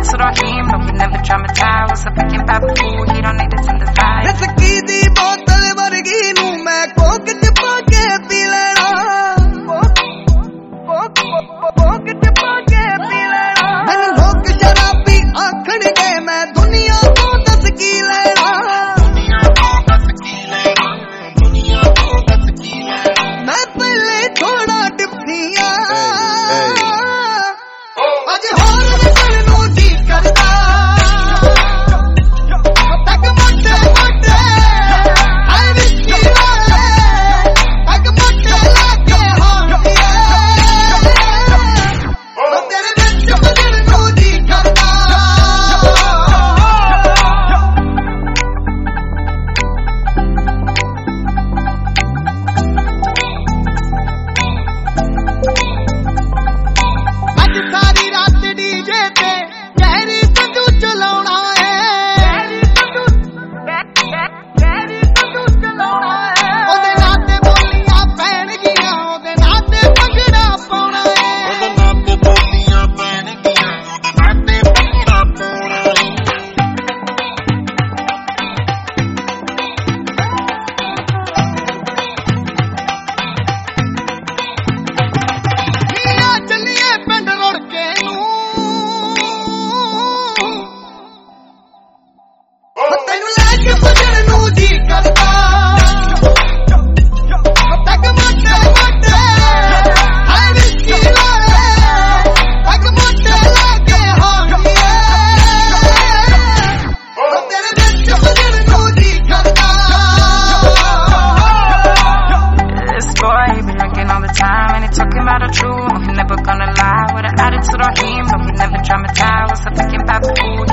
attitude on him. No, he never traumatized. What's up thinking about fool? He don't need to send the vibe. Whiskey di bottle vargi nu main coke ch pa ke pee lena. Coke ch pa ke pee lena. Mainu log sharabi aakhਣਗੇ मैं दुनिया को दस की लेना. मैं पहले थोड़ा डिप्सिया आज होर नू जी करदा. तक मोटे मोटे हाय विस्की वाले तक मोटे लागे होंगे. तेरे विच बदल नू जी करदा. सारी रात डीजे पे गहरी तू चलाउणा है. ओदे नाते बोलियां पैणगियां ओदे नाते भंगड़ा पाउणा है. ओदे नाते बोलियां पैणगियां ओदे नाते भंगड़ा पाउणा है. चलिए पिंड रुड़ के तेनू लैके भजन नू जी करदा. तक मोटे मोटे हाय विस्की वाले तक मोटे लागे होंगे. तेरे विच भजन नू जी करदा. This boy, he be drinking all the time, and he talking about the truth. No, he never gonna lie with an attitude on him. No, he never traumatized. What's up thinking about fool?